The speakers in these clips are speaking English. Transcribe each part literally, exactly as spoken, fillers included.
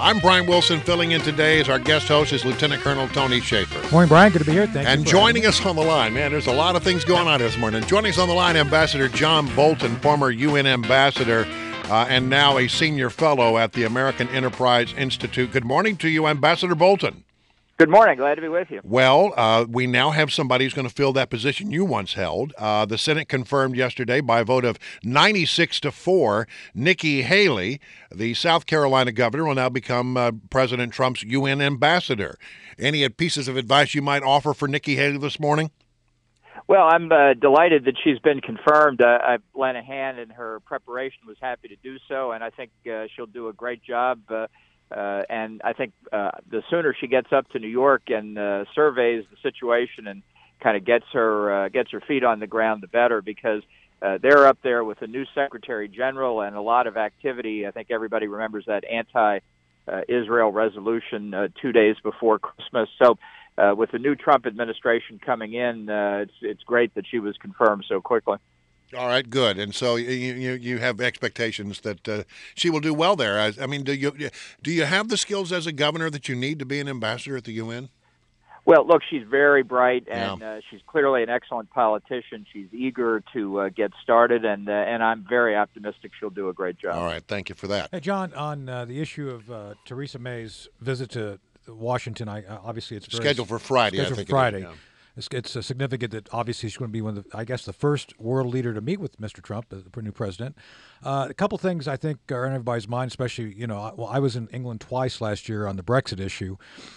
I'm Brian Wilson, filling in today as our guest host is Lieutenant Colonel Tony Shaffer. Morning, Brian. Good to be here. Thank and you. And joining us on the line, man, there's a lot of things going on this morning. Joining us on the line, Ambassador John Bolton, former U N ambassador uh, and now a senior fellow at the American Enterprise Institute. Good morning to you, Ambassador Bolton. Good morning. Glad to be with you. Well, uh, we now have somebody who's going to fill that position you once held. Uh, the Senate confirmed yesterday by a vote of ninety-six to four, Nikki Haley, the South Carolina governor, will now become uh, President Trump's U N ambassador. Any pieces of advice you might offer for Nikki Haley this morning? Well, I'm uh, delighted that she's been confirmed. Uh, I lent a hand in her preparation, was happy to do so, and I think uh, she'll do a great job. Uh, Uh, and I think uh, the sooner she gets up to New York and uh, surveys the situation and kind of gets her uh, gets her feet on the ground, the better, because uh, they're up there with a new Secretary General and a lot of activity. I think everybody remembers that anti-Israel resolution uh, two days before Christmas. So uh, with the new Trump administration coming in, uh, it's it's great that she was confirmed so quickly. All right, good. And so you you, you have expectations that uh, she will do well there. I, I mean, do you do you have the skills as a governor that you need to be an ambassador at the U N? Well, look, she's very bright, and yeah. uh, she's clearly an excellent politician. She's eager to uh, get started, and uh, and I'm very optimistic she'll do a great job. All right, thank you for that. Hey, John, on uh, the issue of uh, Theresa May's visit to Washington, I uh, obviously it's very scheduled for Friday. Scheduled I think for Friday. It is, yeah. It's, it's uh, significant that obviously she's going to be one of the, I guess, the first world leader to meet with Mister Trump, the new president. Uh, a couple things I think are in everybody's mind, especially, you know, well, I was in England twice last year on the Brexit issue,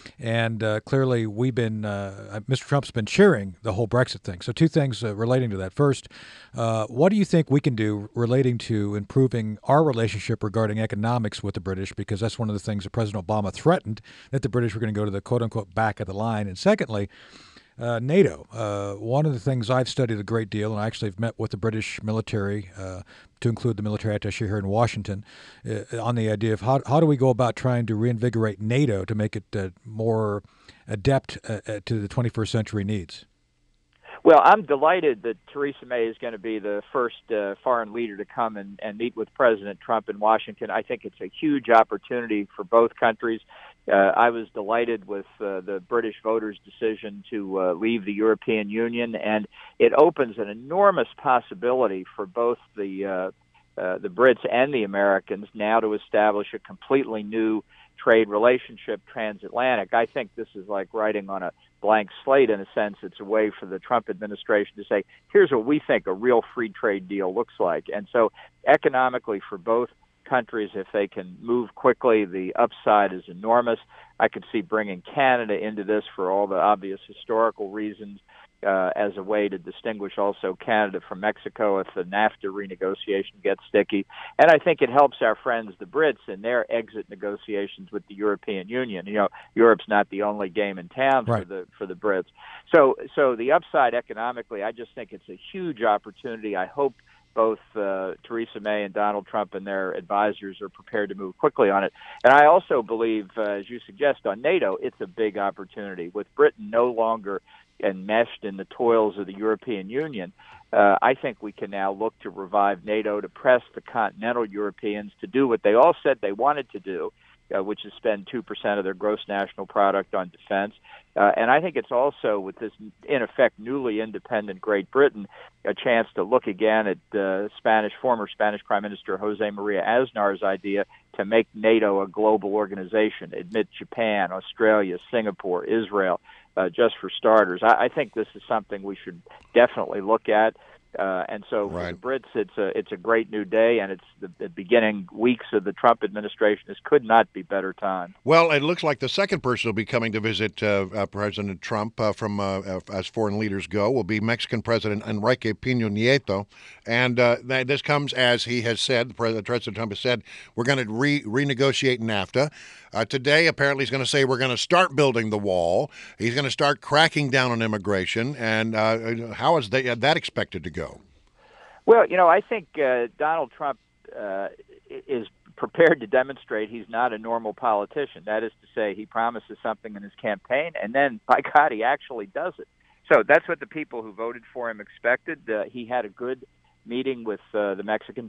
and uh, clearly we've been, uh, Mister Trump's been cheering the whole Brexit thing. So two things uh, relating to that. First, uh, what do you think we can do relating to improving our relationship regarding economics with the British? Because that's one of the things that President Obama threatened, that the British were going to go to the quote-unquote back of the line. And secondly, Uh, NATO. Uh, one of the things I've studied a great deal, and I actually have met with the British military, uh, to include the military attaché here in Washington, uh, on the idea of how how do we go about trying to reinvigorate NATO to make it uh, more adept uh, uh, to the twenty-first century needs? Well, I'm delighted that Theresa May is going to be the first uh, foreign leader to come and, and meet with President Trump in Washington. I think it's a huge opportunity for both countries. Uh, I was delighted with uh, the British voters' decision to uh, leave the European Union, and it opens an enormous possibility for both the uh, uh, the Brits and the Americans now to establish a completely new trade relationship, transatlantic. I think this is like writing on a blank slate in a sense. It's a way for the Trump administration to say, here's what we think a real free trade deal looks like. And so economically for both countries, if they can move quickly, the upside is enormous. I could see bringing Canada into this for all the obvious historical reasons, uh, as a way to distinguish also Canada from Mexico if the NAFTA renegotiation gets sticky. And I think it helps our friends, the Brits, in their exit negotiations with the European Union. You know, Europe's not the only game in town right. for the for the Brits. So, so the upside economically, I just think it's a huge opportunity. I hope both uh, Theresa May and Donald Trump and their advisors are prepared to move quickly on it. And I also believe, uh, as you suggest, on NATO, it's a big opportunity. With Britain no longer enmeshed in the toils of the European Union, uh, I think we can now look to revive NATO, to press the continental Europeans to do what they all said they wanted to do, uh, which is spend two percent of their gross national product on defense. Uh, and I think it's also, with this, in effect, newly independent Great Britain, a chance to look again at uh, Spanish, former Spanish Prime Minister Jose Maria Aznar's idea to make NATO a global organization, admit Japan, Australia, Singapore, Israel, uh, just for starters. I, I think this is something we should definitely look at. Uh, and so for right. the Brits, it's a it's a great new day, and it's the, the beginning weeks of the Trump administration. This could not be better time. Well, it looks like the second person will be coming to visit uh, uh, President Trump uh, from uh, uh, as foreign leaders go will be Mexican President Enrique Peña Nieto, and uh, that, this comes as he has said. President, President Trump has said we're going to re- renegotiate NAFTA. Uh, today, apparently, he's going to say we're going to start building the wall. He's going to start cracking down on immigration. And uh, how is that, uh, that expected to go? Well, you know, I think uh, Donald Trump uh, is prepared to demonstrate he's not a normal politician. That is to say, he promises something in his campaign, and then, by God, he actually does it. So that's what the people who voted for him expected. Uh, he had a good meeting with uh, the Mexican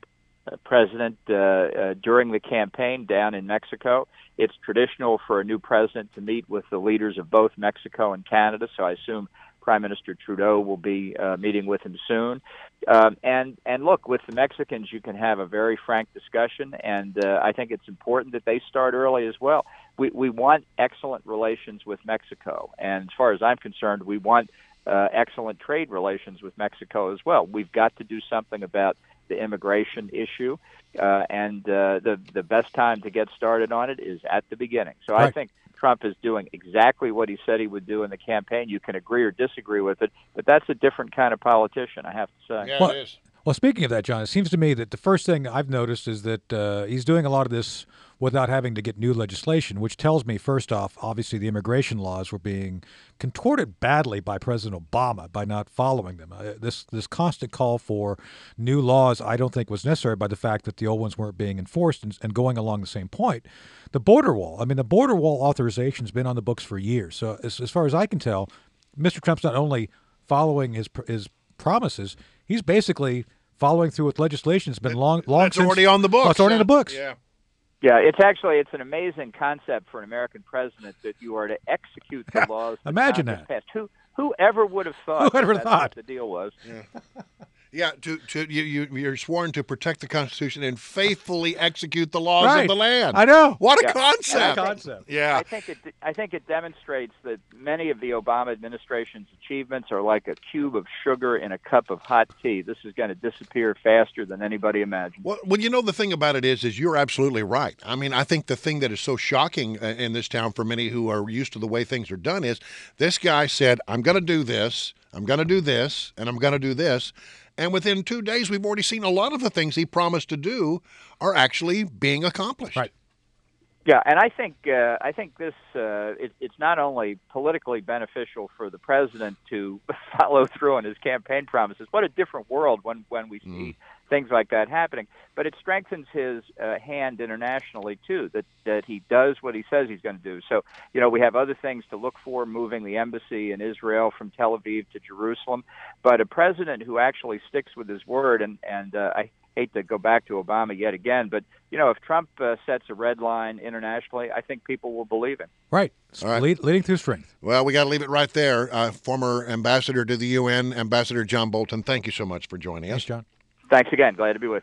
president uh, uh, during the campaign down in Mexico. It's traditional for a new president to meet with the leaders of both Mexico and Canada, so I assume Prime Minister Trudeau will be uh, meeting with him soon. Um, and, and look, with the Mexicans, you can have a very frank discussion, and uh, I think it's important that they start early as well. We, we want excellent relations with Mexico, and as far as I'm concerned, we want uh, excellent trade relations with Mexico as well. We've got to do something about the immigration issue, uh, and uh, the, the best time to get started on it is at the beginning. So Right. I think Trump is doing exactly what he said he would do in the campaign. You can agree or disagree with it, but that's a different kind of politician, I have to say. Yeah, Well- it is. Well, speaking of that, John, it seems to me that the first thing I've noticed is that uh, he's doing a lot of this without having to get new legislation, which tells me, first off, obviously the immigration laws were being contorted badly by President Obama by not following them. Uh, this this constant call for new laws I don't think was necessary by the fact that the old ones weren't being enforced. And, and going along the same point, the border wall. I mean, the border wall authorization has been on the books for years. So as, as far as I can tell, Mister Trump's not only following his his promises, he's basically following through with legislation that's been long, long It's since already on the books. Oh, it's already in the books. Yeah. Yeah, it's actually it's an amazing concept for an American president that you are to execute the laws. that Imagine Congress that. passed. Who whoever would have thought? Whoever that that's thought? what the deal was? Yeah, to, to you, you, you're sworn to protect the Constitution and faithfully execute the laws Right. of the land. I know. What a Yeah. concept! And I think- Concept. Yeah. I think it I think it demonstrates that many of the Obama administration's achievements are like a cube of sugar in a cup of hot tea. This is going to disappear faster than anybody imagined. Well, well, you know, the thing about it is, is you're absolutely right. I mean, I think the thing that is so shocking uh, in this town for many who are used to the way things are done is this guy said, I'm going to do this, I'm going to do this, and I'm going to do this. And within two days, we've already seen a lot of the things he promised to do are actually being accomplished. Right. Yeah, and I think uh, I think this uh, it, it's not only politically beneficial for the president to follow through on his campaign promises. What a different world when when we see Mm. things like that happening. But it strengthens his uh, hand internationally too. That that he does what he says he's going to do. So you know we have other things to look for, moving the embassy in Israel from Tel Aviv to Jerusalem. But a president who actually sticks with his word, and and uh, I hate to go back to Obama yet again, but you know, if Trump uh, sets a red line internationally, I think people will believe him. Right. All right. Lead, leading through strength. Well, we got to leave it right there. Uh, former ambassador to the U N, Ambassador John Bolton, thank you so much for joining us. Thanks, John. Thanks again. Glad to be with you.